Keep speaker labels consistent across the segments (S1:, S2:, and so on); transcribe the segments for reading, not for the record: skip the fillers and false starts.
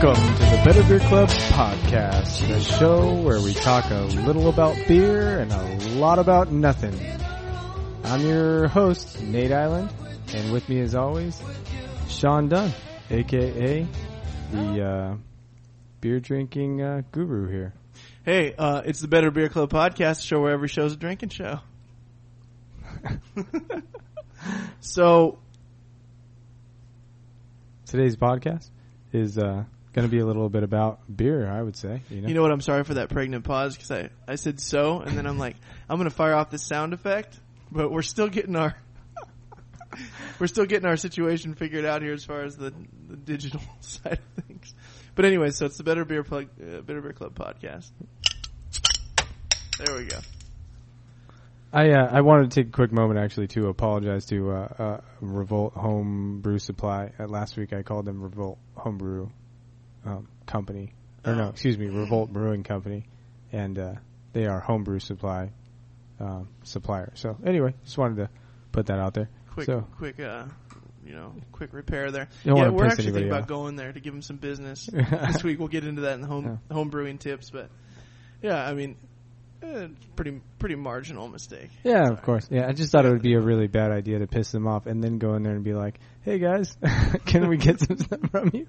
S1: Welcome to the Better Beer Club podcast, the show where we talk a little about beer and a lot about nothing. I'm your host, Nate Island, and with me as always, Sean Dunn, aka the beer drinking guru here.
S2: Hey, it's the Better Beer Club podcast, show where every show's a drinking show. So,
S1: today's podcast is going to be a little bit about beer, I would say.
S2: You know what? I'm sorry for that pregnant pause because I said so, and then I'm like, I'm going to fire off this sound effect, but we're still getting our situation figured out here as far as the digital side of things. But anyway, so it's the Better Beer Club podcast. There we go.
S1: I wanted to take a quick moment actually to apologize to Revolt Home Brew Supply. Last week I called them Revolt Homebrew Company. Or no, excuse me, Revolt Brewing Company. And they are homebrew supply supplier. So anyway, just wanted to put that out there.
S2: Quick repair there.
S1: Yeah,
S2: we're actually thinking about going there to give them some business this week. We'll get into that in the home brewing tips, but yeah, I mean, pretty marginal mistake.
S1: Yeah, of course. Yeah, I just thought it would be a really bad idea to piss them off and then go in there and be like, "Hey guys, can we get some stuff from you?"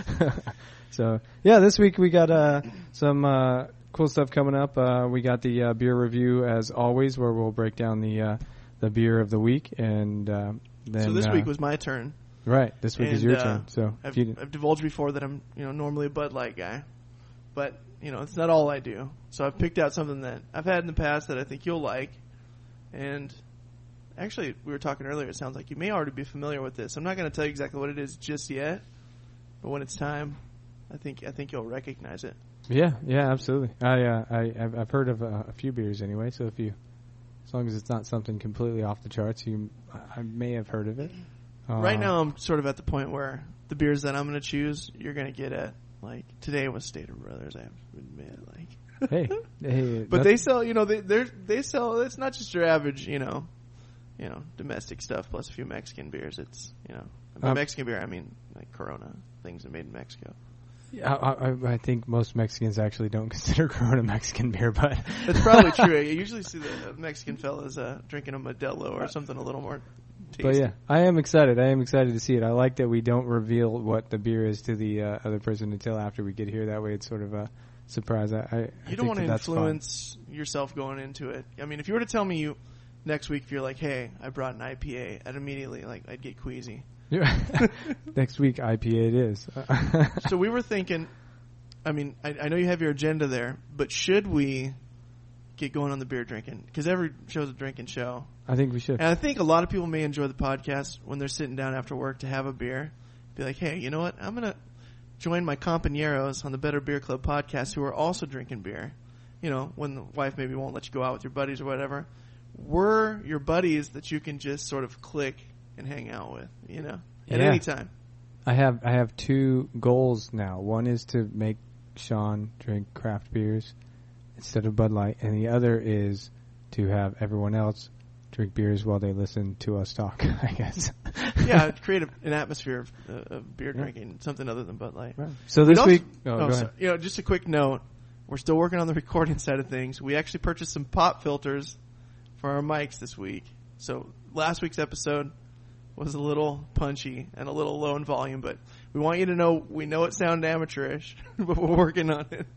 S1: So yeah, this week we got some cool stuff coming up. We got the beer review as always, where we'll break down the beer of the week, and then.
S2: So this week was my turn.
S1: Right, this week is your turn. So
S2: I've divulged before that I'm normally a Bud Light guy, but it's not all I do. So I've picked out something that I've had in the past that I think you'll like, and actually we were talking earlier. It sounds like you may already be familiar with this. I'm not going to tell you exactly what it is just yet, but when it's time, I think you'll recognize it.
S1: Yeah, absolutely. I've heard of a few beers anyway. So as long as it's not something completely off the charts, I may have heard of it.
S2: Right now, I'm sort of at the point where the beers that I'm going to choose, you're going to get at. Like today was Stater Brothers. I have to admit,
S1: hey,
S2: but they sell. They sell. It's not just your average, domestic stuff plus a few Mexican beers. It's by Mexican beer I mean like Corona, things that are made in Mexico.
S1: Yeah, I think most Mexicans actually don't consider Corona Mexican beer, but
S2: that's probably true. You usually see the Mexican fellas drinking a Modelo or something a little more tasty.
S1: But yeah, I am excited to see it. I like that we don't reveal what the beer is to the other person until after we get here. That way it's sort of a surprise.
S2: You don't want to influence yourself going into it. I mean, if you were to tell me next week, if you're like, hey, I brought an IPA, I'd immediately I'd get queasy.
S1: Next week IPA it is.
S2: So we were thinking, I mean, I know you have your agenda there, but should we get going on the beer drinking? Because every show's a drinking show.
S1: I think we should.
S2: And I think a lot of people may enjoy the podcast when they're sitting down after work to have a beer. Be like, hey, you know what? I'm going to join my compañeros on the Better Beer Club podcast who are also drinking beer. When the wife maybe won't let you go out with your buddies or whatever. We're your buddies that you can just sort of click and hang out with, at any time.
S1: I have two goals now. One is to make Sean drink craft beers instead of Bud Light, and the other is to have everyone else drink beers while they listen to us talk, I guess.
S2: Yeah, create an atmosphere of beer drinking, something other than Bud Light.
S1: Right. So this week...
S2: go ahead. Just a quick note. We're still working on the recording side of things. We actually purchased some pop filters for our mics this week. So last week's episode was a little punchy and a little low in volume, but we want you to know we know it sounds amateurish, but we're working on it.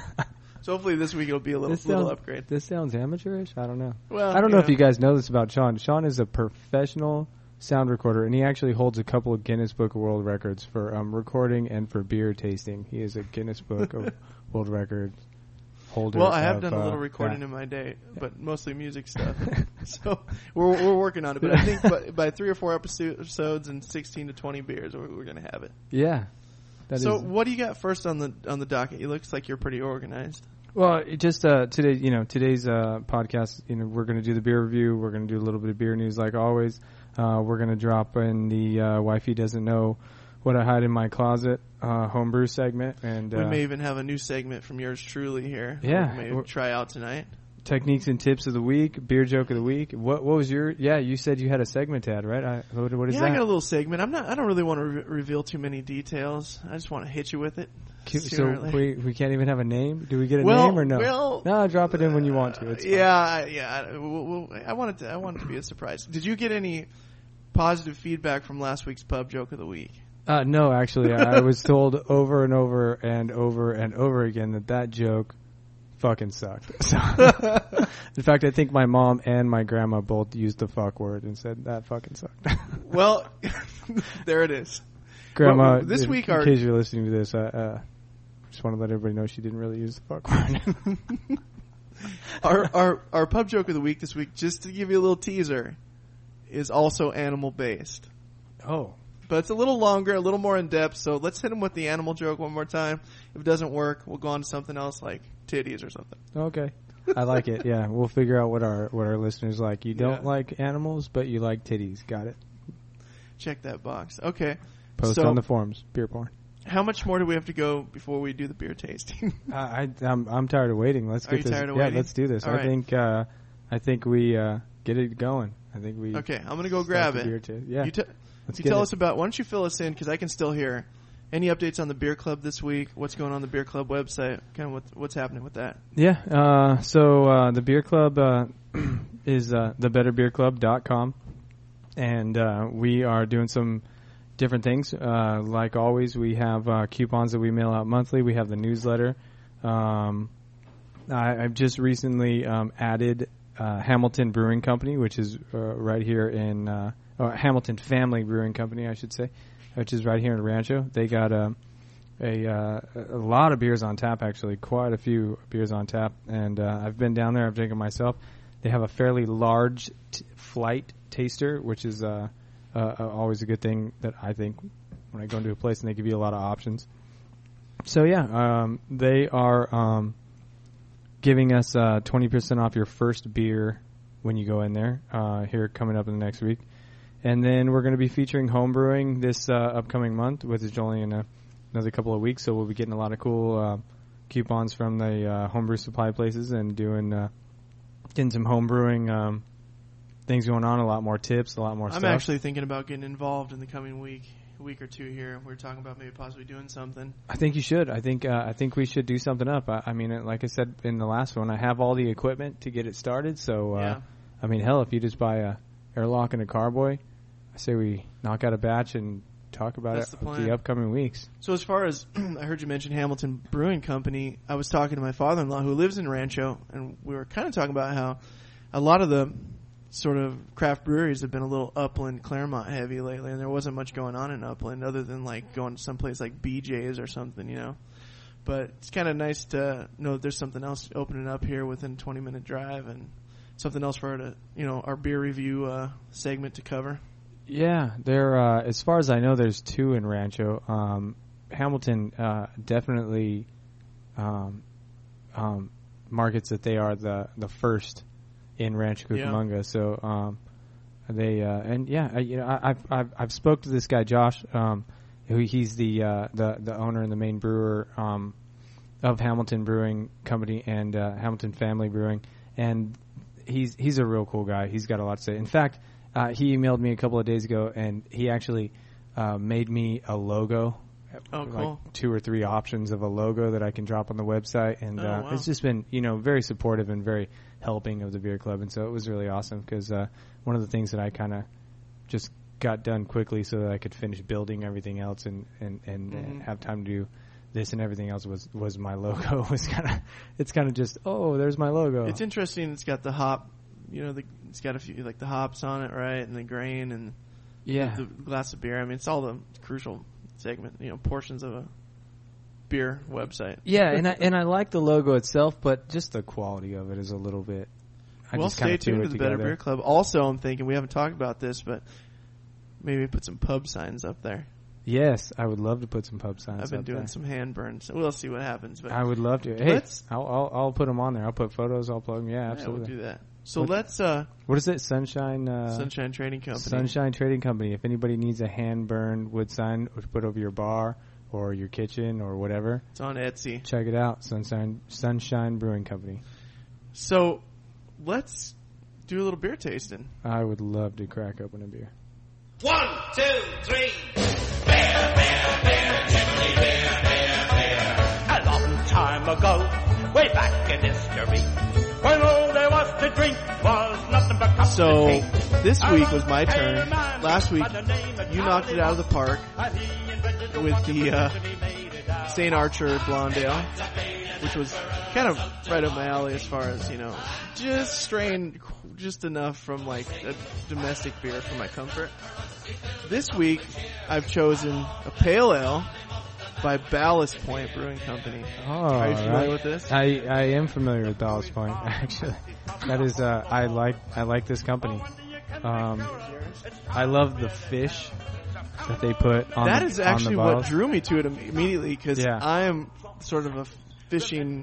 S2: So hopefully this week it'll be a little upgrade.
S1: This sounds amateurish? I don't know.
S2: Well,
S1: I don't know if you guys know this about Sean. Sean is a professional sound recorder, and he actually holds a couple of Guinness Book of World Records for recording and for beer tasting. He is a Guinness Book of World Records holder.
S2: Well, I have done a little recording in my day, but mostly music stuff. So we're working on it. But I think by 3 or 4 episodes and 16 to 20 beers, we're going to have it.
S1: Yeah.
S2: So what do you got first on the docket? It looks like you're pretty organized.
S1: Well, just today's podcast, we're going to do the beer review. We're going to do a little bit of beer news like always. We're going to drop in the Wifey Doesn't Know What I Hide in My Closet homebrew segment. And
S2: we may even have a new segment from yours truly here.
S1: Yeah.
S2: Maybe try out tonight.
S1: techniques and tips of the week, beer joke of the week. What was your? Yeah, you said you had a segment to add, right? What is that?
S2: I got a little segment. I don't really want to reveal too many details. I just want to hit you with it.
S1: So we can't even have a name. Do we get a name or no?
S2: Well,
S1: no, drop it in when you want to. It's
S2: fine. I want it to be a surprise. Did you get any positive feedback from last week's pub joke of the week?
S1: No, actually, I was told over and over and over and over again that joke fucking sucked. So, in fact, I think my mom and my grandma both used the fuck word and said that fucking sucked.
S2: Well, there it is.
S1: Grandma,
S2: well, this week
S1: in case you're listening to this, just want to let everybody know she didn't really use the fuck word.
S2: Our pub joke of the week this week, just to give you a little teaser, is also animal based.
S1: Oh.
S2: But it's a little longer, a little more in depth, so let's hit him with the animal joke one more time. If it doesn't work, we'll go on to something else like titties or something.
S1: Okay. I like it. Yeah, we'll figure out what our listeners like. You don't like animals, but you like titties. Got it.
S2: Check that box. Okay.
S1: Post on the forums. Beer porn.
S2: How much more do we have to go before we do the beer tasting?
S1: I'm tired of waiting. Let's get this.
S2: Tired of waiting?
S1: Let's do this.
S2: All right.
S1: I think we get it going. I think we.
S2: Okay, I'm gonna go grab it.
S1: Yeah.
S2: You tell us about. Why don't you fill us in, because I can still hear. Any updates on the beer club this week? What's going on the beer club website? Kind of what's happening with that?
S1: Yeah. So the beer club is thebetterbeerclub.com, and we are doing some different things. Like always, we have coupons that we mail out monthly. We have the newsletter. I've just recently added Hamilton Brewing Company, which is right here in Hamilton Family Brewing Company, I should say, which is right here in Rancho. They got a lot of beers on tap, actually, quite a few beers on tap. And I've been down there. I've drank it myself. They have a fairly large flight taster, which is always a good thing that I think when I go into a place and they give you a lot of options. So, yeah, they are giving us 20% off your first beer when you go in there here coming up in the next week. And then we're going to be featuring home brewing this upcoming month, which is only in another couple of weeks. So we'll be getting a lot of cool coupons from the homebrew supply places and getting some home brewing things going on, a lot more tips, a lot more stuff.
S2: I'm actually thinking about getting involved in the coming week or two here. We're talking about maybe possibly doing something.
S1: I think you should. I think we should do something up. I mean, like I said in the last one, I have all the equipment to get it started. So, I mean, hell, if you just buy a airlock and a carboy, I say we knock out a batch and talk about the upcoming weeks.
S2: So as far as I heard you mention Hamilton Brewing Company, I was talking to my father-in-law who lives in Rancho, and we were kind of talking about how a lot of the sort of craft breweries have been a little Upland, Claremont heavy lately, and there wasn't much going on in Upland other than like going to someplace like BJ's or something, you know. But it's kind of nice to know that there's something else opening up here within a 20-minute drive and something else for our beer review segment to cover.
S1: Yeah, there. As far as I know, there's two in Rancho. Hamilton definitely markets that they are the first in Rancho Cucamonga. Yeah. So they I've spoke to this guy Josh, he's the owner and the main brewer of Hamilton Brewing Company and Hamilton Family Brewing, and he's a real cool guy. He's got a lot to say. In fact, he emailed me a couple of days ago, and he actually made me a logo.
S2: Oh, cool.
S1: Like 2 or 3 options of a logo that I can drop on the website. And
S2: wow.
S1: It's just been, very supportive and very helping of the beer club. And so it was really awesome because one of the things that I kind of just got done quickly so that I could finish building everything else and have time to do this and everything else was my logo. It's kind of just, there's my logo.
S2: It's interesting. It's got the hop, it's got a few, like the hops on it, right? And the grain and the glass of beer. I mean, it's all the crucial segment, portions of a beer website.
S1: Yeah, and I like the logo itself, but just the quality of it is a little bit.
S2: Stay tuned to the Better Beer Club. Also, I'm thinking we haven't talked about this, but maybe put some pub signs up there.
S1: Yes, I would love to put some pub signs.
S2: I've been doing some hand burns. We'll see what happens. But
S1: I would love to. Hey, I'll put them on there. I'll put photos. I'll plug them. Yeah, absolutely.
S2: We'll do that. So let's.
S1: What is it? Sunshine
S2: Trading Company.
S1: Sunshine Trading Company. If anybody needs a hand burned wood sign to put over your bar or your kitchen or whatever,
S2: it's on Etsy.
S1: Check it out. Sunshine Brewing Company.
S2: So let's do a little beer tasting.
S1: I would love to crack open a beer.
S3: 1, 2, 3. Bear, bear, bear, chimney bear, bear, bear. A long time ago, way back in history, when all there was to drink was nothing but cups
S2: So
S3: and tea.
S2: this week was my turn. Last week, you knocked it out of the park with the St. Archer Blonde Ale, which was kind of right up my alley as far as, just strained just enough from like a domestic beer for my comfort. This week, I've chosen a pale ale by Ballast Point Brewing Company.
S1: Oh,
S2: Are you familiar
S1: right.
S2: with this?
S1: I am familiar with Ballast Point, actually. That is, I like this company. I love the fish that they put on
S2: That
S1: the,
S2: is actually
S1: on the
S2: what
S1: bottles.
S2: drew me to it immediately, because
S1: Yeah.
S2: I am sort of a fishing,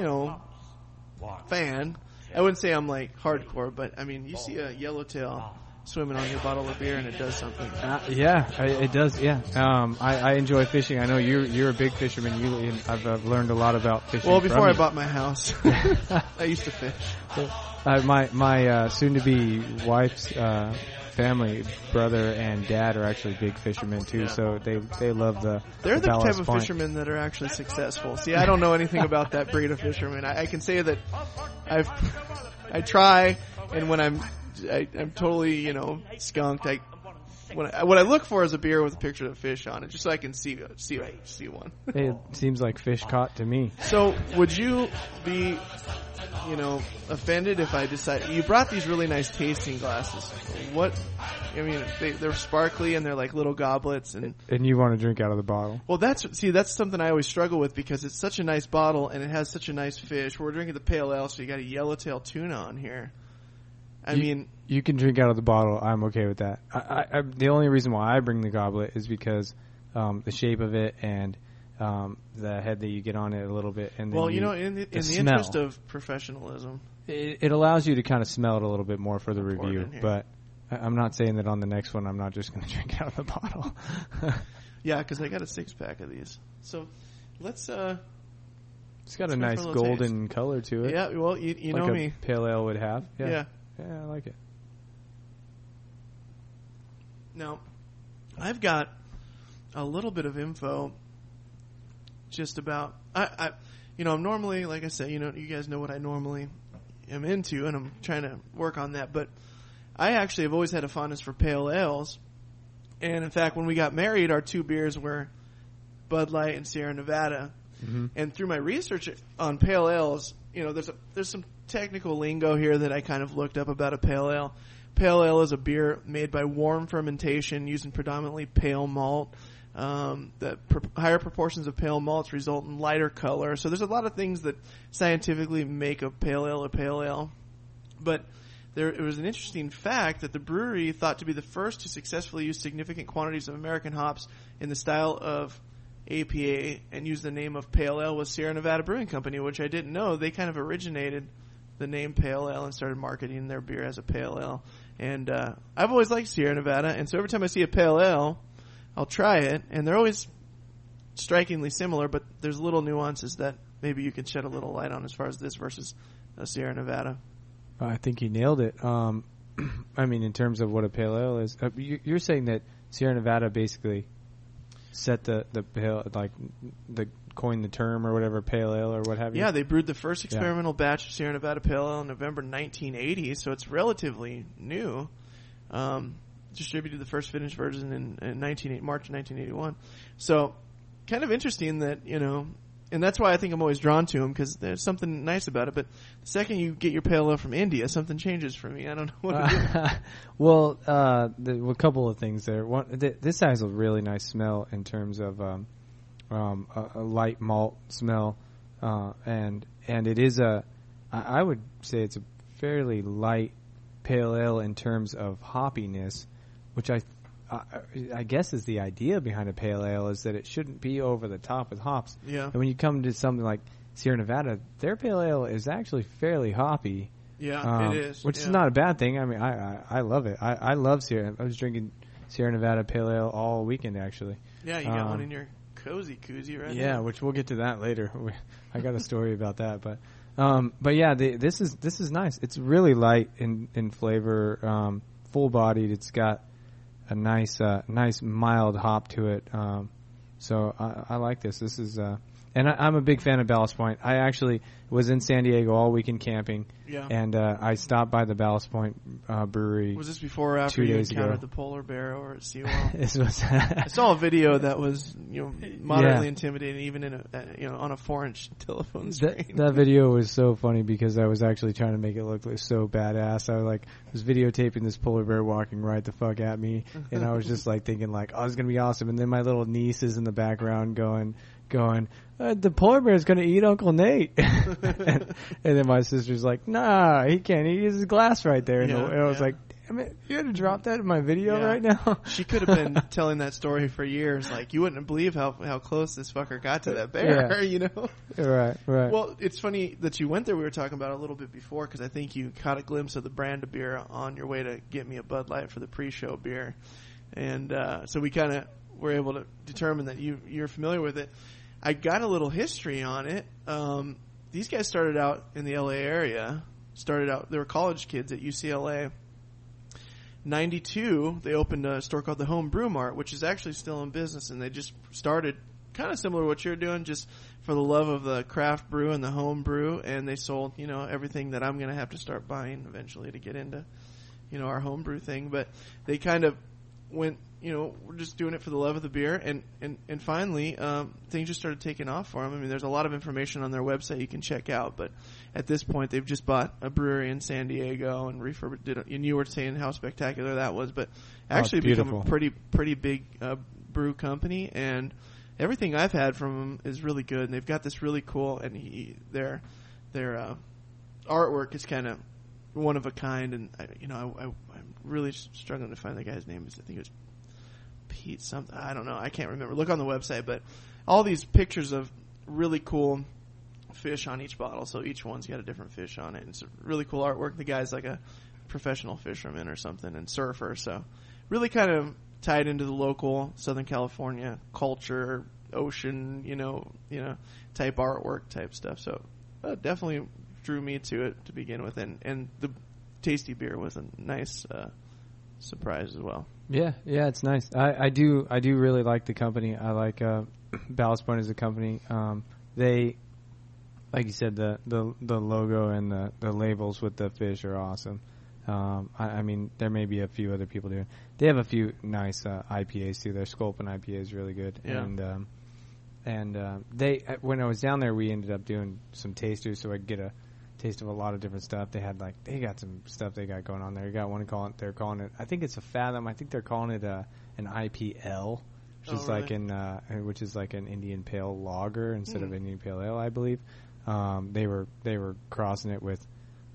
S2: fan. I wouldn't say I'm like hardcore, but I mean, you see a yellowtail swimming on your bottle of beer and it does something.
S1: It does. Yeah, I enjoy fishing. I know you're a big fisherman. I've learned a lot about fishing.
S2: Well, before
S1: from
S2: I
S1: you.
S2: bought my house, I used to fish.
S1: My soon-to-be wife's family, brother and dad, are actually big fishermen too. So they love the.
S2: They're the
S1: Ballast
S2: type of
S1: Point.
S2: fishermen that are actually successful. See, I don't know anything about that breed of fisherman. I can say that I try, and when I'm totally, skunked. What I look for is a beer with a picture of a fish on it, just so I can see one.
S1: It seems like fish caught to me.
S2: So, would you be, offended if I decide you brought these really nice tasting glasses? They're sparkly and they're like little goblets, and
S1: you want to drink out of the bottle.
S2: well, that's something I always struggle with because it's such a nice bottle and it has such a nice fish. We're drinking the pale ale, so you got a yellowtail tuna on here.
S1: You can drink out of the bottle. I'm okay with that. I the only reason why I bring the goblet is because the shape of it and the head that you get on it a little bit. And then
S2: in the
S1: smell.
S2: interest of professionalism,
S1: it allows you to kind of smell it a little bit more for the
S2: Pour it
S1: review.
S2: in here.
S1: But I'm not saying that on the next one I'm not just going to drink it out of the bottle.
S2: yeah, because I got a 6-pack of these. So let's.
S1: It's got a
S2: Let's go
S1: nice
S2: for a little
S1: golden color to it.
S2: Yeah, well, you
S1: like
S2: know
S1: a
S2: me.
S1: pale ale would have.
S2: Yeah.
S1: Yeah, I like it.
S2: Now, I've got a little bit of info just about I'm normally, like I say, you guys know what I normally am into, and I'm trying to work on that. But I actually have always had a fondness for pale ales, and in fact, when we got married, our two beers were Bud Light and Sierra Nevada.
S1: Mm-hmm.
S2: And through my research on pale ales, there's some technical lingo here that I kind of looked up about a pale ale. Pale ale is a beer made by warm fermentation using predominantly pale malt. Higher proportions of pale malts result in lighter color. So there's a lot of things that scientifically make a pale ale. But it was an interesting fact that the brewery thought to be the first to successfully use significant quantities of American hops in the style of APA and use the name of Pale Ale was Sierra Nevada Brewing Company, which I didn't know. They kind of originated the name Pale Ale and started marketing their beer as a Pale Ale. And I've always liked Sierra Nevada, and so every time I see a Pale Ale, I'll try it. And they're always strikingly similar, but there's little nuances that maybe you can shed a little light on as far as this versus Sierra Nevada.
S1: I think you nailed it. In terms of what a pale ale is, you're saying that Sierra Nevada basically set the pale, like coined the term or whatever, pale ale or what have you.
S2: Yeah, they brewed the first experimental batch of Sierra Nevada Pale Ale in November 1980, so it's relatively new. Distributed the first finished version in March 1981. So, kind of interesting that, and that's why I think I'm always drawn to them, because there's something nice about it. But the second you get your Pale Ale from India, something changes for me. I don't know what to do.
S1: Well, a couple of things there. One, this has a really nice smell in terms of a light malt smell, and it is I would say it's a fairly light pale ale in terms of hoppiness, which I guess is the idea behind a pale ale, is that it shouldn't be over the top with hops.
S2: Yeah.
S1: And when you come to something like Sierra Nevada, their pale ale is actually fairly hoppy.
S2: Yeah, it is.
S1: Which is not a bad thing. I mean, I love it. I love Sierra. I was drinking Sierra Nevada pale ale all weekend, actually.
S2: Yeah, you got one in your cozy koozie right
S1: Yeah,
S2: now.
S1: which we'll get to that later. I got a story about that, but yeah, this is nice. It's really light in flavor, full bodied. It's got a nice mild hop to it. So I like this. This is and I'm a big fan of Ballast Point. I actually was in San Diego all weekend camping.
S2: Yeah.
S1: And I stopped by the Ballast Point brewery.
S2: Was this before or after
S1: 2
S2: you
S1: days
S2: encountered
S1: ago.
S2: the polar bear over at SeaWorld?
S1: This was
S2: I saw a video that was, moderately
S1: Yeah.
S2: intimidating, even in on a 4-inch telephone screen.
S1: that video was so funny because I was actually trying to make it look like so badass. I was videotaping this polar bear walking right the fuck at me, and I was just thinking oh, it's gonna be awesome. And then my little niece is in the background going, the polar bear is going to eat Uncle Nate. and then my sister's like, nah, he can't eat his glass right there. And I was like, damn it, you had to drop that in my video right now.
S2: She could have been telling that story for years. You wouldn't believe how close this fucker got to that bear,
S1: Right.
S2: Well, it's funny that you went there. We were talking about it a little bit before because I think you caught a glimpse of the brand of beer on your way to get me a Bud Light for the pre-show beer. And so we kind of were able to determine that you're familiar with it. I got a little history on it. These guys started out in the LA area. They were college kids at UCLA. 92, they opened a store called the Home Brew Mart, which is actually still in business, and they just started kind of similar to what you're doing, just for the love of the craft brew and the home brew, and they sold, everything that I'm going to have to start buying eventually to get into, our home brew thing. But they kind of went, we're just doing it for the love of the beer, and finally, things just started taking off for them. I mean, there's a lot of information on their website you can check out, but at this point, they've just bought a brewery in San Diego and refurbished it. And you were saying how spectacular that was, but actually become a pretty big brew company, and everything I've had from them is really good. And they've got this really cool, and their artwork is kind of one of a kind, and I'm really struggling to find the guy's name. I think it was Pete something. I don't know. I can't remember. Look on the website, but all these pictures of really cool fish on each bottle. So each one's got a different fish on it. And it's a really cool artwork. The guy's like a professional fisherman or something and surfer. So really kind of tied into the local Southern California culture, ocean, type artwork type stuff. So definitely drew me to it to begin with. And the tasty beer was a nice surprise as well.
S1: Yeah, it's nice. I do really like the company. I like Ballast Point as a company. They, like you said, the logo and the labels with the fish are awesome. I mean, there may be a few other people doing. They have a few nice IPAs too. Their Sculpin IPA is really good.
S2: Yeah.
S1: And they, when I was down there, we ended up doing some tasters, so I could get a taste of a lot of different stuff. They got some stuff they got going on there. You got one they're calling it, I think it's a Fathom. I think they're calling it an IPL, which is like an Indian Pale Lager instead of Indian Pale Ale, I believe. They were crossing it with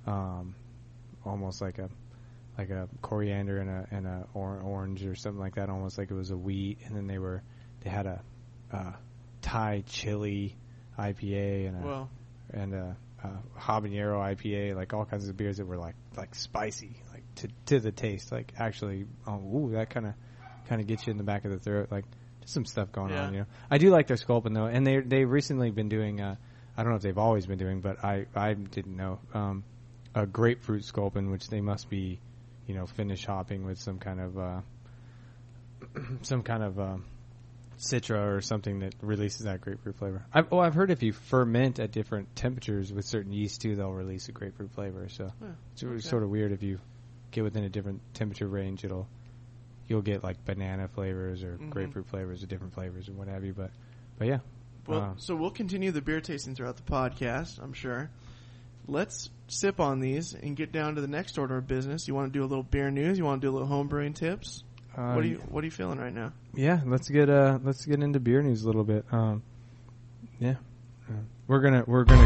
S1: almost like a coriander and a orange or something like that, almost like it was a wheat. And then they had a Thai chili IPA and a habanero IPA, like all kinds of beers that were like spicy, like to the taste, like actually, that kind of gets you in the back of the throat, like just some stuff going on. I do like their Sculpin though, and they've recently been doing. I don't know if they've always been doing, but I didn't know a grapefruit Sculpin, which they must be, finish hopping with some kind of Citra or something that releases that grapefruit flavor. I've heard if you ferment at different temperatures with certain yeast too, they'll release a grapefruit flavor. So it's sort of weird if you get within a different temperature range, you'll get like banana flavors or grapefruit flavors or different flavors or what have you. But yeah.
S2: Well, so we'll continue the beer tasting throughout the podcast, I'm sure. Let's sip on these and get down to the next order of business. You want to do a little beer news? You want to do a little home brewing tips? What are you feeling right now? Yeah,
S1: let's get into beer news a little bit. Yeah, we're gonna.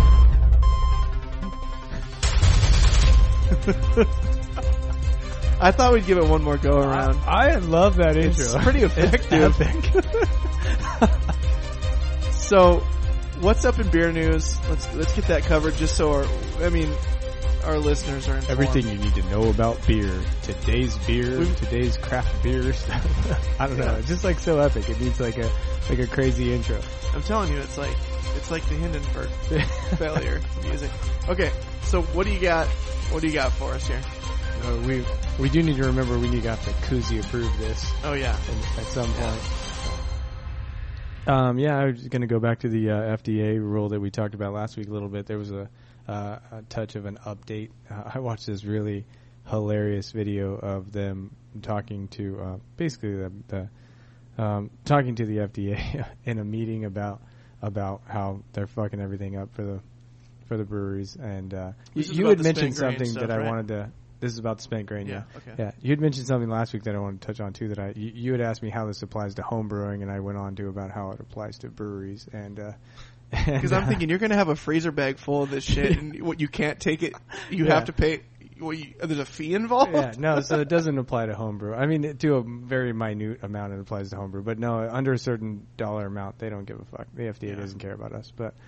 S2: I thought we'd give it one more go around.
S1: I love that intro.
S2: It's pretty effective. So, what's up in beer news? Let's get that covered. Just so our listeners are informed.
S1: Everything you need to know about beer. Today's beer, today's craft beer stuff. I don't know. It's just like so epic. It needs like a crazy intro.
S2: I'm telling you, it's like the Hindenburg failure music. Okay, so what do you got? What do you got for us here?
S1: We do need to remember we need to have to Koozie approve this.
S2: Oh yeah,
S1: at some point. I was going to go back to the FDA rule that we talked about last week a little bit. There was a touch of an update. I watched this really hilarious video of them talking to basically talking to the FDA in a meeting about how they're fucking everything up for the breweries. And you had mentioned something that I wanted to. This is about the spent grain.
S2: Yeah. Okay.
S1: Yeah. You had mentioned something last week that I wanted to touch on too. That you had asked me how this applies to home brewing, and I went on to about how it applies to breweries. And
S2: because I'm thinking you're going to have a freezer bag full of this shit, and what you can't take it, you have to pay. There's a fee involved.
S1: Yeah. No. So it doesn't apply to home brew. I mean, to a very minute amount, it applies to home brew. But no, under a certain dollar amount, they don't give a fuck. The FDA doesn't care about us. But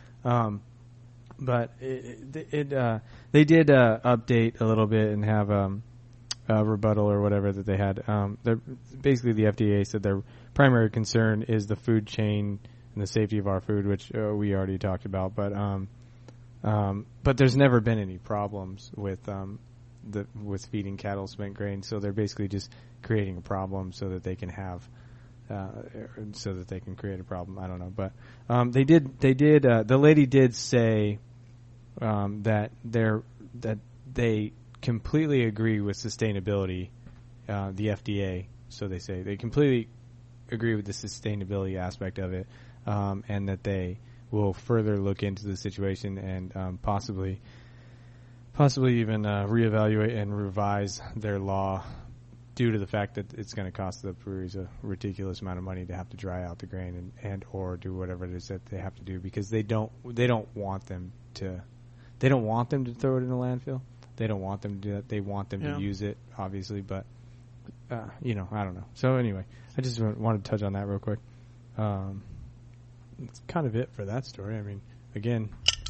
S1: they did update a little bit and have a rebuttal or whatever that they had. Basically, the FDA said their primary concern is the food chain and the safety of our food, which we already talked about. But there's never been any problems with feeding cattle spent grain, so they're basically just creating a problem so that they can have. So that they can create a problem. I don't know, but they did. The lady did say that they completely agree with sustainability. The FDA, so they say they completely agree with the sustainability aspect of it, and that they will further look into the situation and possibly even reevaluate and revise their law. Due to the fact that it's going to cost the breweries a ridiculous amount of money to have to dry out the grain and or do whatever it is that they have to do, because they don't want them to throw it in a landfill. They don't want them to do that. They want them to use it, obviously, but I don't know. So anyway, I just wanted to touch on that real quick. That's kind of it for that story. I mean, again.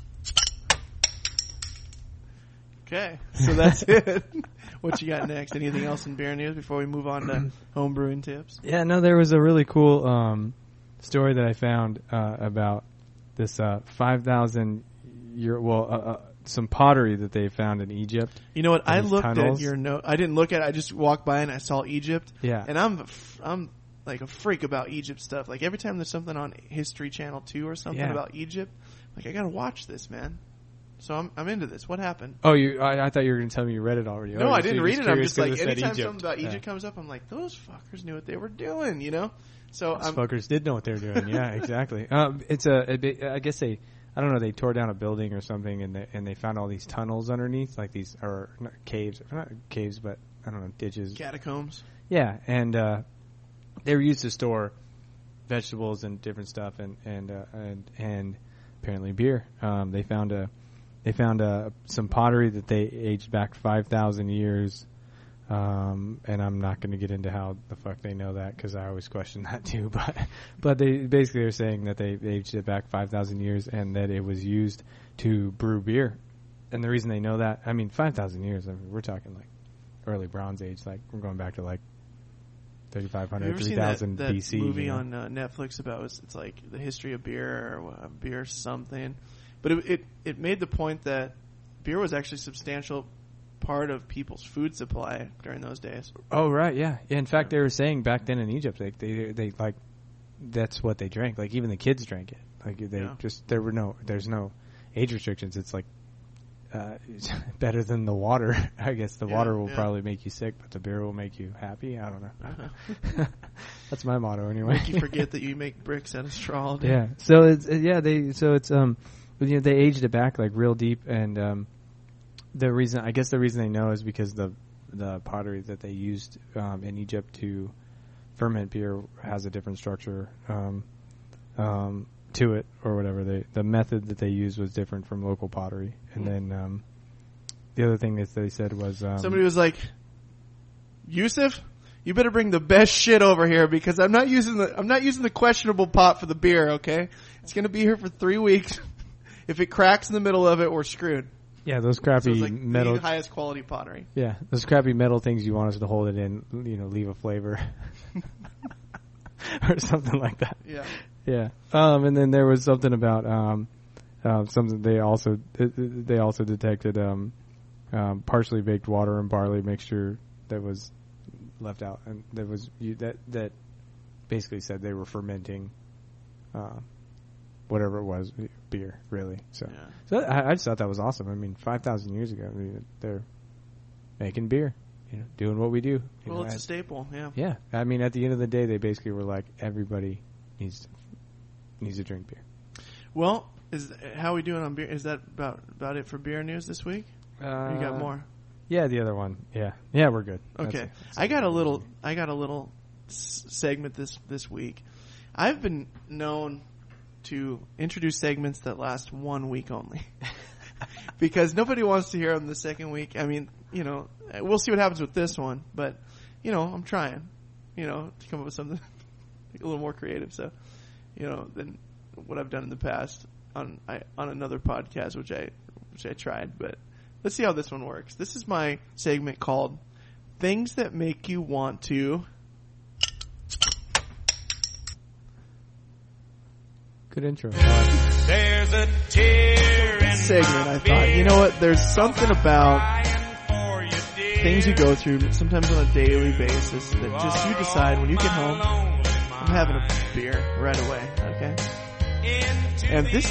S2: Okay, so that's it. What you got next? Anything else in beer news before we move on to home brewing tips?
S1: Yeah, no, there was a really cool story that I found about this 5,000 year some pottery that they found in Egypt.
S2: You know what? I looked at your note. I didn't look at it. I just walked by and I saw Egypt.
S1: Yeah,
S2: and I'm like a freak about Egypt stuff. Like every time there's something on History Channel 2 or something about Egypt, like I gotta watch this, man. So I'm into this. What happened?
S1: Oh, I thought you were going to tell me you read it already.
S2: No, I didn't read it. I'm just like, anytime
S1: Egypt.
S2: something about Egypt comes up, I'm like, those fuckers knew what they were doing, you know? So
S1: those fuckers did know what they were doing. Yeah, exactly. I guess I don't know, they tore down a building or something and they found all these tunnels underneath, like these, or not caves, but I don't know, ditches.
S2: Catacombs.
S1: Yeah, and they were used to store vegetables and different stuff and apparently beer. They found some pottery that they aged back 5,000 years, and I'm not going to get into how the fuck they know that, because I always question that too. But they basically are saying that they aged it back 5,000 years and that it was used to brew beer. And the reason they know that, 5,000 years. We're talking like early Bronze Age. Like we're going back to like 3,500, 3,000 BC.
S2: That movie on Netflix about it's like the history of beer or beer something. But it made the point that beer was actually a substantial part of people's food supply during those days.
S1: Oh right, yeah. In fact, they were saying back then in Egypt, they like that's what they drank. Like even the kids drank it. Like there's no age restrictions. It's like it's better than the water. I guess the water will probably make you sick, but the beer will make you happy. I don't know. That's my motto anyway.
S2: Make you forget that you make bricks out of straw all day.
S1: Yeah. So it's they aged it back like real deep, and the reason they know is because the pottery that they used in Egypt to ferment beer has a different structure to it, or whatever. The method that they used was different from local pottery. And then the other thing that they said was
S2: somebody was like, Yusuf, you better bring the best shit over here, because I'm not using the questionable pot for the beer. Okay, it's gonna be here for 3 weeks. If it cracks in the middle of it, we're screwed.
S1: Yeah, those
S2: So
S1: crappy
S2: it's like
S1: metal.
S2: the highest quality pottery.
S1: Yeah, those crappy metal things you want us to hold it in, leave a flavor. Or something like that.
S2: Yeah.
S1: Yeah. And then there was something about something they also detected partially baked water and barley mixture that was left out, and that basically said they were fermenting whatever it was, beer, really. So I just thought that was awesome. I mean, 5,000 years ago, they're making beer, doing what we do.
S2: Well, it's a staple. Yeah.
S1: Yeah. I mean, at the end of the day, they basically were like, everybody needs to drink beer.
S2: Well, how are we doing on beer? Is that about it for beer news this week? Or you got more?
S1: Yeah, the other one. Yeah, we're good.
S2: Okay. I got a little segment this week. I've been known to introduce segments that last 1 week only. Because nobody wants to hear them the second week. I mean, we'll see what happens with this one, but I'm trying, to come up with something a little more creative. So, than what I've done in the past on another podcast, which I tried. But let's see how this one works. This is my segment called "Things That Make You Want to."
S1: Good intro.
S3: There's a tear in
S2: Segment. I thought, what? There's something about things you go through, sometimes on a daily basis, that just you decide when you get home, I'm having a beer right away. Okay. And the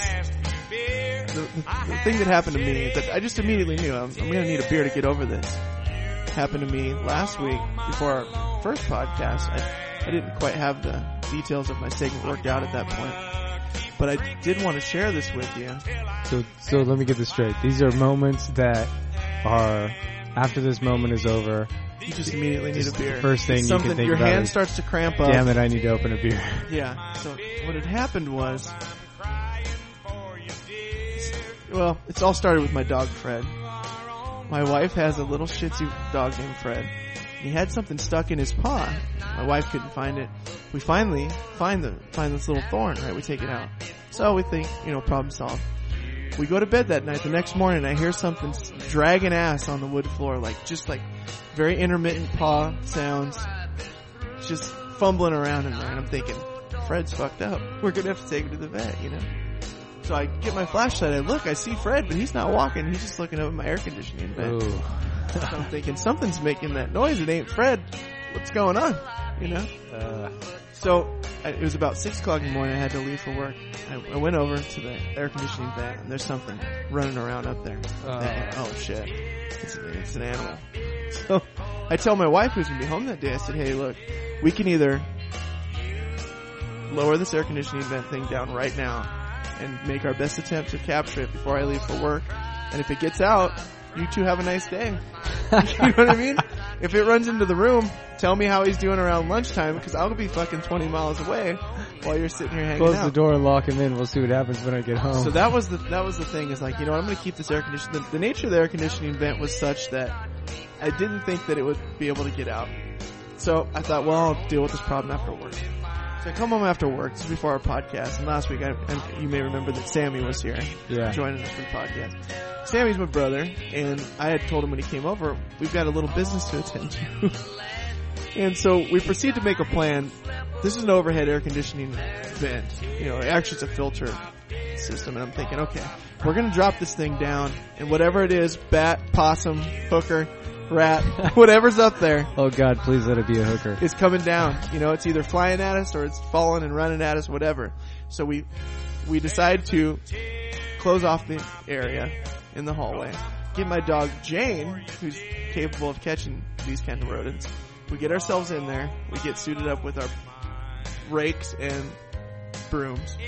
S2: thing that happened to me that I just immediately knew I'm going to need a beer to get over this happened to me last week before our first podcast. I didn't quite have the details of my segment worked out at that point, but I did want to share this with you.
S1: So let me get this straight. These are moments that are, after this moment is over,
S2: you just immediately need a beer.
S1: First thing you can think
S2: your
S1: about
S2: hand
S1: is,
S2: starts to cramp up.
S1: Damn it, I need to open a beer.
S2: Yeah. So what had happened was, well, it's all started with my dog Fred. My wife has a little Shih Tzu dog named Fred. He had something stuck in his paw. My wife couldn't find it. We finally find this little thorn, right? We take it out. So we think, problem solved. We go to bed that night. The next morning, I hear something dragging ass on the wood floor, just very intermittent paw sounds, just fumbling around in there. And I'm thinking, Fred's fucked up. We're gonna have to take him to the vet, So I get my flashlight. I look. I see Fred, but he's not walking. He's just looking up at my air conditioning vent. So I'm thinking something's making that noise. It ain't Fred. What's going on? So it was about 6 o'clock in the morning. I had to leave for work. I went over to the air conditioning vent, and there's something running around up there. Oh shit! It's an animal. So I tell my wife, who's gonna be home that day, I said, "Hey, look, we can either lower this air conditioning vent thing down right now and make our best attempt to capture it before I leave for work, and if it gets out, you two have a nice day." You know what I mean? If it runs into the room, tell me how he's doing around lunchtime, because I'll be fucking 20 miles away while you're sitting here hanging out.
S1: Close the door and lock him in. We'll see what happens when I get home.
S2: So that was the thing, is I'm going to keep this air conditioning. The nature of the air conditioning vent was such that I didn't think that it would be able to get out. So I thought, well, I'll deal with this problem after work. So I come home after work. This is before our podcast. And last week, you may remember that Sammy was here, joining us for the podcast. Sammy's my brother, and I had told him when he came over, we've got a little business to attend to. And so we proceed to make a plan. This is an overhead air conditioning vent. Actually it's a filter system, and I'm thinking, okay, we're going to drop this thing down, and whatever it is, bat, possum, hooker, rat, whatever's up there.
S1: Oh God, please let it be a hooker.
S2: Is coming down. It's either flying at us or it's falling and running at us, whatever. So we decide to close off the area in the hallway. Get my dog Jane, who's capable of catching these kind of rodents. We get ourselves in there. We get suited up with our rakes and brooms.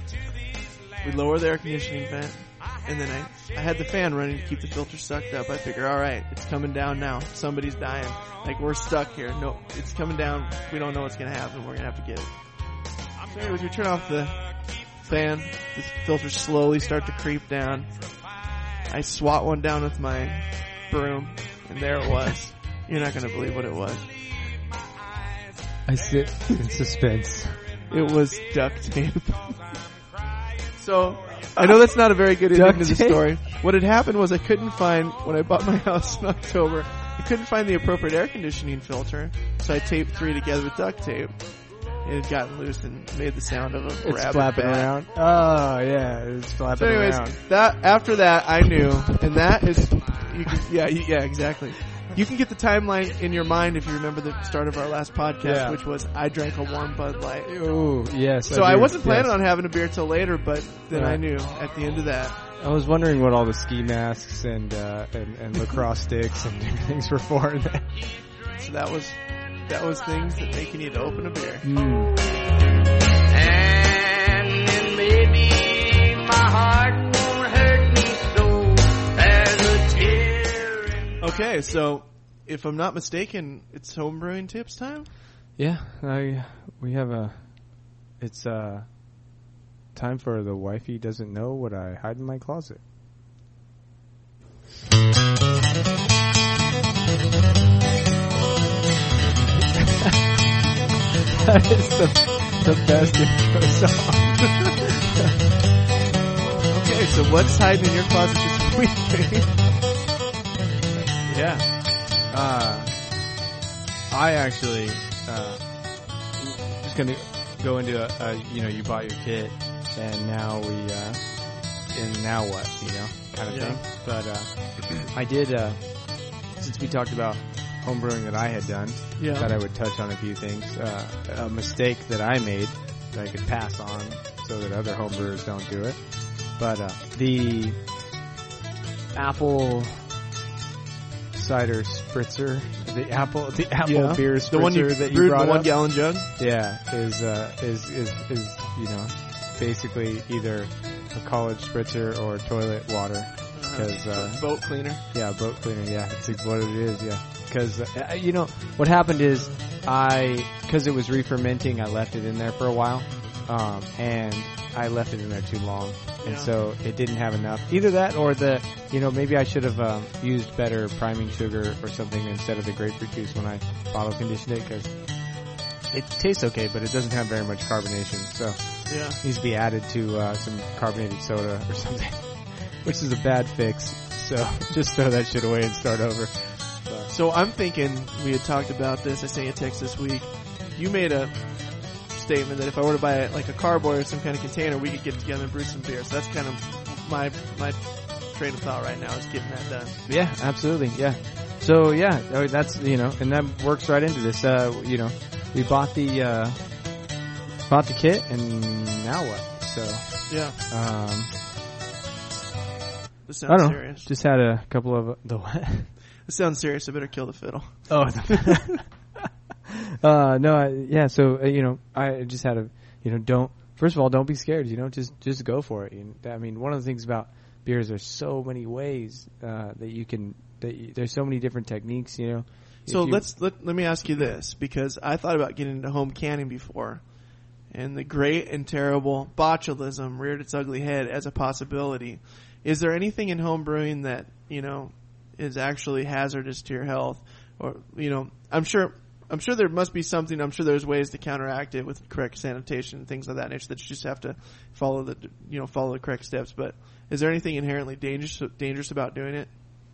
S2: We lower the air conditioning vent. And then I had the fan running to keep the filter sucked up. I figure, all right, it's coming down now. Somebody's dying. We're stuck here. No, it's coming down. We don't know what's going to happen. We're going to have to get it. So anyways, we turn off the fan. The filters slowly start to creep down. I swat one down with my broom, and there it was. You're not going to believe what it was.
S1: I sit in suspense.
S2: It was duct tape. So, I know that's not a very good
S1: Duct
S2: ending to the
S1: tape?
S2: story. What had happened was I couldn't find, when I bought my house in October, I couldn't find the appropriate air conditioning filter, so I taped 3 together with duct tape. It had gotten loose and made the sound of a
S1: It's
S2: rabbit
S1: flapping
S2: bat.
S1: around. Oh yeah, it's flapping
S2: So anyways,
S1: around.
S2: after that I knew, and that is, yeah, exactly. You can get the timeline in your mind if you remember the start of our last podcast,
S1: Yeah.
S2: which was I drank a warm Bud Light.
S1: Ooh, yes.
S2: So I
S1: do.
S2: wasn't planning
S1: Yes.
S2: on having a beer till later, but then I
S1: Right.
S2: knew at the end of that.
S1: I was wondering what all the ski masks and lacrosse sticks and things were for.
S2: So that was things that make you need to open a beer.
S1: Mm.
S3: And then maybe my heart won't hurt me so. There's a tear in
S2: Okay, so if I'm not mistaken, it's homebrewing tips time.
S1: Yeah, we have it's time for the wifey doesn't know what I hide in my closet. That is the best intro song.
S2: Okay, so what's hiding in your closet this week?
S1: Yeah. I actually just gonna go into you bought your kit and now and now what, kind of
S2: Yeah.
S1: thing. But I did since we talked about homebrewing that I had done,
S2: Yeah.
S1: that I would touch on a few things. A mistake that I made that I could pass on so that other homebrewers don't do it. But the apple cider spritzer, the apple
S2: Yeah.
S1: beer
S2: The one you
S1: spritzer that you
S2: brewed in
S1: brought
S2: the 1
S1: up,
S2: gallon jug.
S1: yeah, is basically either a college spritzer or toilet water. Because
S2: boat cleaner.
S1: yeah, boat cleaner. Yeah, it's what it is. Yeah, because what happened is because it was re-fermenting, I left it in there for a while, and I left it in there too long, and
S2: Yeah.
S1: so it didn't have enough. Either that or maybe I should have used better priming sugar or something instead of the grapefruit juice when I bottle conditioned it, because it tastes okay, but it doesn't have very much carbonation, so
S2: Yeah.
S1: it needs to be added to some carbonated soda or something. Which is a bad fix, so just throw that shit away and start over.
S2: So I'm thinking, we had talked about this, I sent you a text this week. You made a statement that if I were to buy like a carboy or some kind of container, we could get together and brew some beer. So that's kind of my train of thought right now, is getting that done.
S1: Yeah, absolutely, yeah. So yeah, that's, and that works right into this. We bought the kit, and now what? So,
S2: Yeah. This
S1: I
S2: sounds
S1: don't know.
S2: serious.
S1: Just had a couple of the what?
S2: This sounds serious. I better kill the fiddle.
S1: Oh, yeah. So I just had first of all, don't be scared. Just go for it. I mean, one of the things about beers, there's so many ways that you can. There's so many different techniques.
S2: So let me ask you this, because I thought about getting into home canning before, and the great and terrible botulism reared its ugly head as a possibility. Is there anything in home brewing that is actually hazardous to your health, or I'm sure there must be something. I'm sure there's ways to counteract it with correct sanitation and things of that nature that you just have to follow the correct steps. But is there anything inherently dangerous about doing it?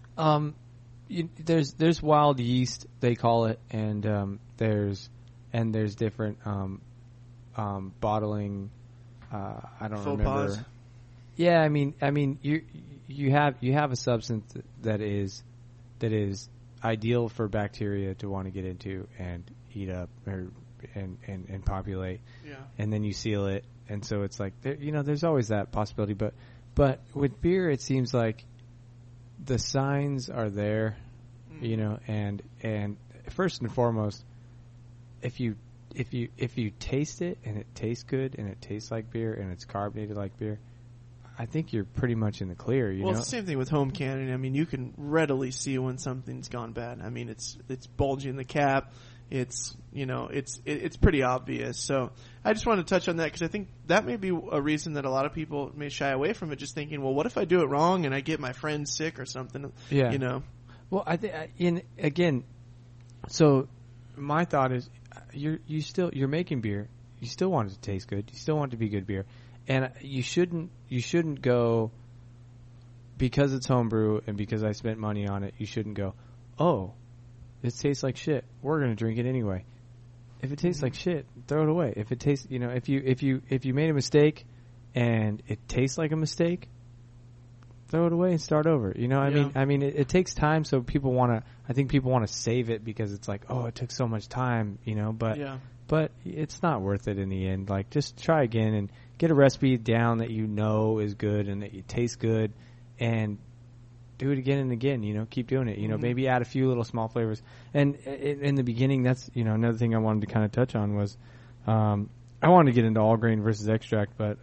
S1: There's wild yeast, they call it, and there's different bottling. I don't
S2: Faux
S1: remember.
S2: pas.
S1: Yeah, I mean, you have a substance that is ideal for bacteria to want to get into and eat up and populate.
S2: Yeah.
S1: And then you seal it, and so it's like there's always that possibility. But with beer, it seems like the signs are there, and first and foremost, if you taste it and it tastes good and it tastes like beer and it's carbonated like beer, I think you're pretty much in the clear.
S2: Well, it's the same thing with home canning. I mean, you can readily see when something's gone bad. I mean, it's bulging the cap. It's it's pretty obvious. So I just wanted to touch on that, because I think that may be a reason that a lot of people may shy away from it, just thinking, well, what if I do it wrong and I get my friend sick or something?
S1: Yeah. Well, I think again. So my thought is, you're making beer. You still want it to taste good. You still want it to be good beer. and you shouldn't go because it's homebrew and because I spent money on it. You shouldn't go, oh, this tastes like shit. We're gonna drink it anyway. If it tastes like shit, throw it away. If it tastes, if you made a mistake and it tastes like a mistake, throw it away and start over. I mean, it takes time, so I think people want to save it because it's like, oh, it took so much time, but it's not worth it in the end. Like, just try again and get a recipe down that is good and that you taste good, and do it again and again. Keep doing it. Maybe add a few little small flavors. And in the beginning, that's another thing I wanted to kind of touch on was I wanted to get into all grain versus extract, but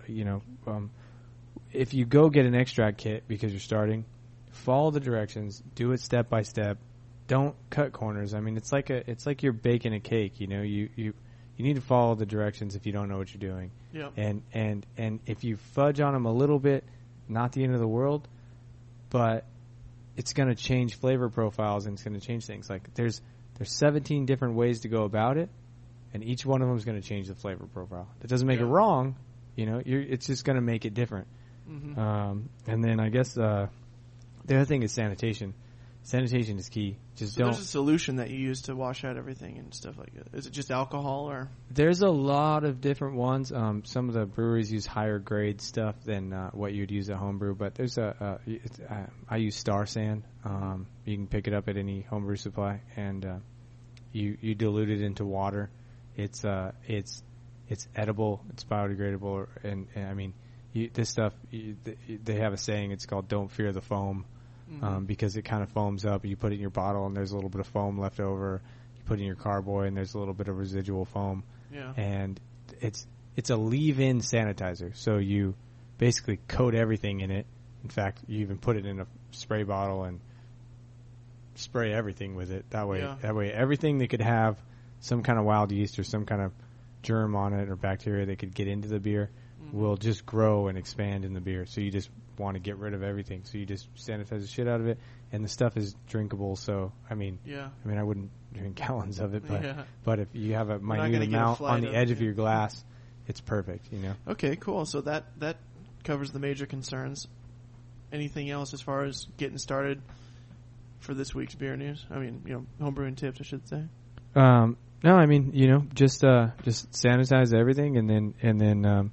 S1: if you go get an extract kit because you're starting, follow the directions, do it step by step. Don't cut corners. I mean, it's like you're baking a cake. You need to follow the directions if you don't know what you're doing.
S2: Yep.
S1: And if you fudge on them a little bit, not the end of the world, but it's going to change flavor profiles and it's going to change things. Like there's 17 different ways to go about it, and each one of them is going to change the flavor profile. That doesn't make it wrong. It's just going to make it different. Mm-hmm. And then I guess the other thing is sanitation. Sanitation is key. There's a
S2: solution that you use to wash out everything and stuff like that. Is it just alcohol or? There's
S1: a lot of different ones. Some of the breweries use higher grade stuff than what you'd use at homebrew, but there's I use Star San. You can pick it up at any homebrew supply, and you dilute it into water. It's edible. It's biodegradable, and I mean, this stuff. They have a saying. It's called "Don't fear the foam." Because it kind of foams up. You put it in your bottle and there's a little bit of foam left over. You put it in your carboy and there's a little bit of residual foam.
S2: Yeah.
S1: And it's a leave-in sanitizer. So you basically coat everything in it. In fact, you even put it in a spray bottle and spray everything with it. That way everything that could have some kind of wild yeast or some kind of germ on it or bacteria that could get into the beer will just grow and expand in the beer. So you just want to get rid of everything. So you just sanitize the shit out of it, and the stuff is drinkable. So I mean, I wouldn't drink gallons of it, but if you have a minute amount on the edge of your glass, it's perfect.
S2: Okay, cool. So that covers the major concerns. Anything else as far as getting started for this week's beer news? I mean, homebrewing tips, I should say.
S1: No, I mean, just sanitize everything, and then.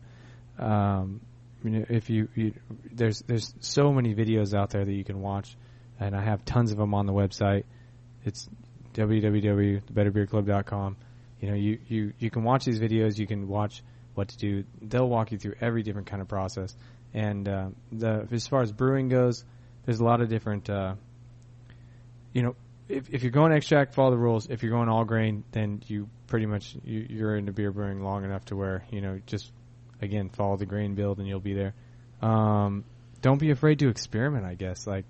S1: If you there's so many videos out there that you can watch, and I have tons of them on the website. It's www.thebetterbeerclub.com. You can watch these videos. You can watch what to do. They'll walk you through every different kind of process. And as far as brewing goes, there's a lot of different. If you're going extract, follow the rules. If you're going all grain, then you pretty much you're into beer brewing long enough to where just. Again, follow the grain build and you'll be there. Don't be afraid to experiment, I guess. I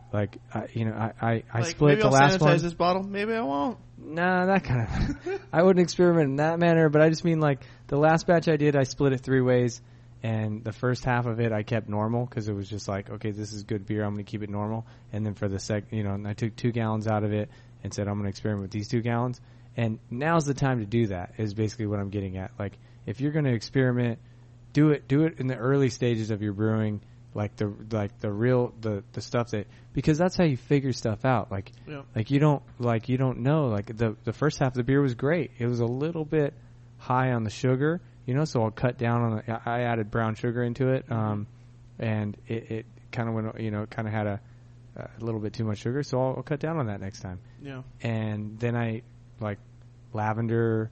S1: split the last one.
S2: Maybe I'll sanitize this bottle. Maybe I won't.
S1: Nah, that kind of. I wouldn't experiment in that manner, but I just mean the last batch I did, I split it 3 ways, and the first half of it I kept normal because it was just like, okay, this is good beer, I'm going to keep it normal. And then for the and I took 2 gallons out of it and said I'm going to experiment with these 2 gallons. And now's the time to do that. Is basically what I'm getting at. Like, if you're going to experiment. Do it in the early stages of your brewing, the stuff that, because that's how you figure stuff out. You don't know. The first half of the beer was great. It was a little bit high on the sugar, so I'll cut down on I added brown sugar into it, and it kind of went, it kind of had a little bit too much sugar, so I'll cut down on that next time.
S2: Yeah.
S1: And then I lavender.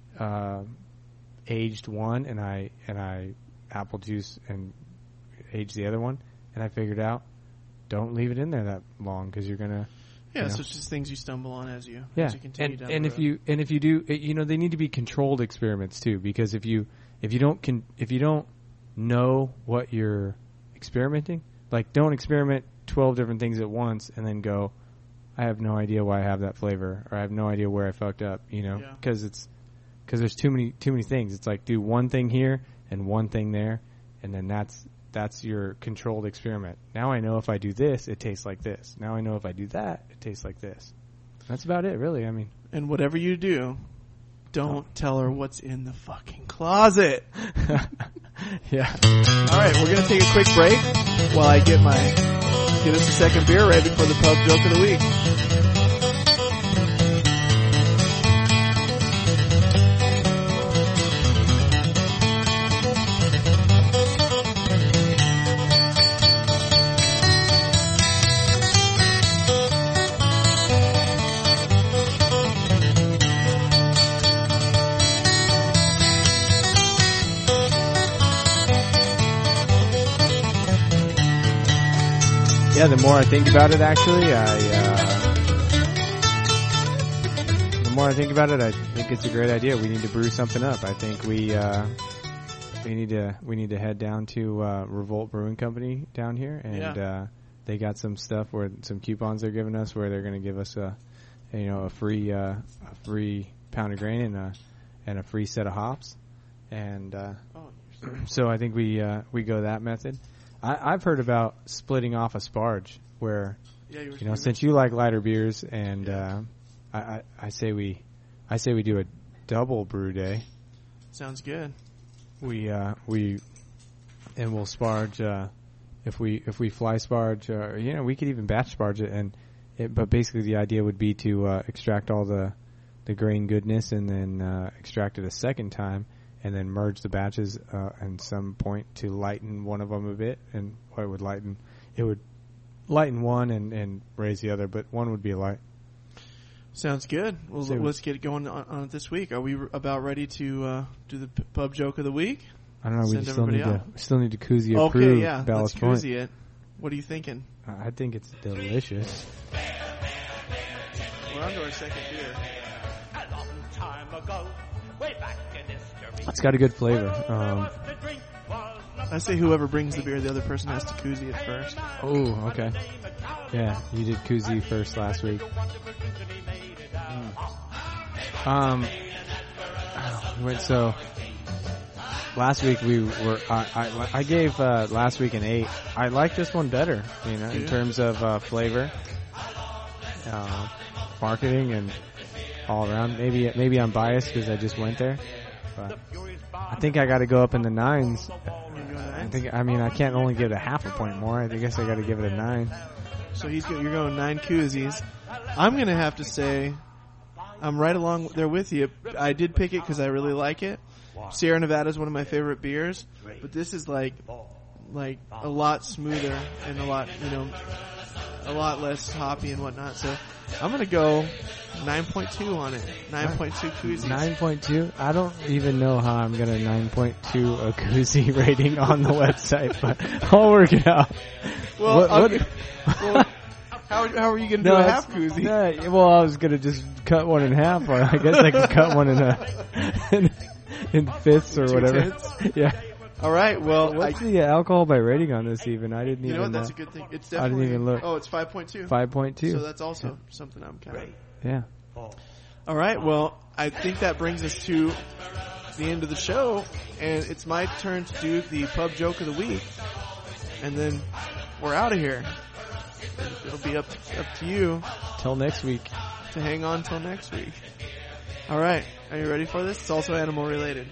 S1: Aged one, and I apple juice and aged the other one, and I figured out don't leave it in there that long because you're gonna.
S2: Yeah, so it's just things you stumble on as you continue down
S1: and
S2: the
S1: road. If you do, they need to be controlled experiments too, because if you don't know what you're experimenting, don't experiment 12 different things at once and then go, I have no idea why I have that flavor, or I have no idea where I fucked up, because because there's too many things. It's like do one thing here and one thing there, and then that's your controlled experiment. Now I know if I do this, it tastes like this. Now I know if I do that, it tastes like this. That's about it, really. I mean,
S2: and whatever you do, don't tell her what's in the fucking closet.
S1: Yeah.
S2: All right, we're gonna take a quick break while I get us a second beer ready for the pub joke of the week.
S1: Yeah, the more I think about it, actually, the more I think about it, I think it's a great idea. We need to brew something up. I think we need to head down to Revolt Brewing Company down here, and they got some stuff where some coupons they're giving us where they're going to give us a free pound of grain and a free set of hops, and so I think we go that method. I've heard about splitting off a sparge where, since you like lighter beers, and I say we do a double brew day.
S2: Sounds good.
S1: We'll sparge if we fly sparge. We could even batch sparge it, but basically the idea would be to extract all the grain goodness and then extract it a second time. And then merge the batches at some point to lighten one of them a bit, and it would lighten one and raise the other, but one would be light.
S2: Sounds good. Well, let's get going on it this week. Are we about ready to do the pub joke of the week?
S1: I don't know. We still need to koozie approve.
S2: Okay, yeah.
S1: Ballast
S2: Let's
S1: Point.
S2: koozie it. What are you thinking?
S1: I think it's delicious.
S2: We're on to our second beer.
S3: A long time ago, way back in history.
S1: It's got a good flavor.
S2: I say whoever brings the beer, the other person has to koozie it first.
S1: Oh, okay. Yeah, you did koozie first last week. So last week I gave last week an 8. I like this one better, in terms of flavor, marketing, and all around. Maybe I'm biased because I just went there. But I think I got to go up in the 9s. I can't only give it a half a point more. I guess I got to give it a 9.
S2: So you're going 9 koozies. I'm going to have to say I'm right along there with you. I did pick it because I really like it. Sierra Nevada is one of my favorite beers, but this is like a lot smoother and a lot less hoppy and whatnot. So I'm going to go 9.2 on it. 9.2 koozies.
S1: 9.2? I don't even know how I'm going to 9.2 a koozie rating on the website, but I'll work it out.
S2: Well, how are you going to do a half koozie?
S1: I was going to just cut one in half. Or I guess I could cut one in fifths or whatever. Yeah.
S2: All right. Well,
S1: what's the alcohol by rating on this? Even I didn't even.
S2: You know what? That's a good thing. It's definitely.
S1: I didn't even look.
S2: Oh, it's 5.2.
S1: 5.2.
S2: So that's also something I'm kind of.
S1: Yeah.
S2: All right. Well, I think that brings us to the end of the show, and it's my turn to do the pub joke of the week, and then we're out of here. It'll be up to you.
S1: Till next week.
S2: To hang on till next week. All right. Are you ready for this? It's also animal related.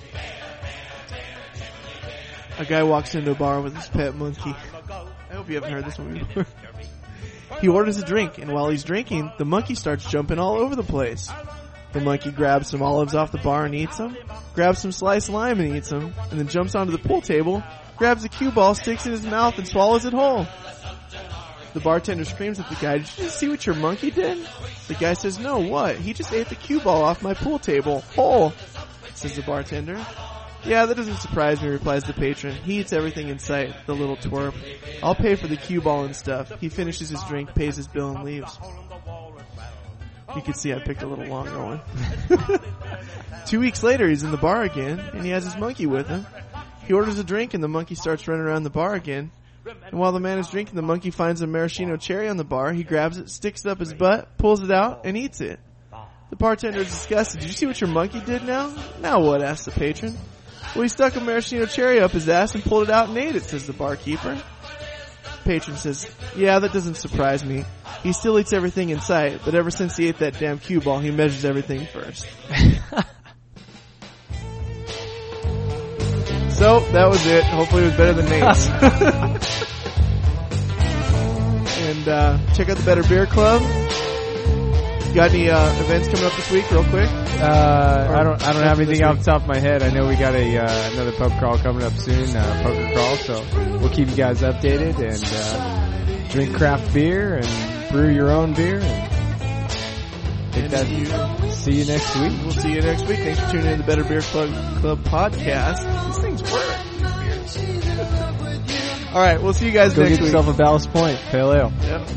S2: A guy walks into a bar with his pet monkey. I hope you haven't heard this one before. He orders a drink, and while he's drinking, the monkey starts jumping all over the place. The monkey grabs some olives off the bar and eats them, grabs some sliced lime and eats them, and then jumps onto the pool table, grabs a cue ball, sticks it in his mouth, and swallows it whole. The bartender screams at the guy, "Did you just see what your monkey did?" The guy says, "No, what? He just ate the cue ball off my pool table. Whole," says the bartender. "Yeah, that doesn't surprise me," replies the patron. "He eats everything in sight, the little twerp. I'll pay for the cue ball and stuff." He finishes his drink, pays his bill, and leaves. You can see I picked a little longer one. 2 weeks later, he's in the bar again, and he has his monkey with him. He orders a drink, and the monkey starts running around the bar again. And while the man is drinking, the monkey finds a maraschino cherry on the bar. He grabs it, sticks it up his butt, pulls it out, and eats it. The bartender is disgusted. "Did you see what your monkey did now?" "Now what?" asks the patron. "Well, he stuck a maraschino cherry up his ass and pulled it out and ate it," says the barkeeper. The patron says, "Yeah, that doesn't surprise me. He still eats everything in sight, but ever since he ate that damn cue ball, he measures everything first." So that was it. Hopefully it was better than Nate's. And check out the Better Beer Club. Got any events coming up this week, real quick?
S1: I don't have anything off the top of my head. I know we got another pub crawl coming up soon, poker crawl. So we'll keep you guys updated and drink craft beer and brew your own beer. And see you next week.
S2: We'll see you next week. Thanks for tuning in to the Better Beer Club podcast. These things work. All right, we'll see you guys
S1: Go
S2: next
S1: get
S2: week.
S1: yourself a Ballast Point Pale Ale.
S2: Yep.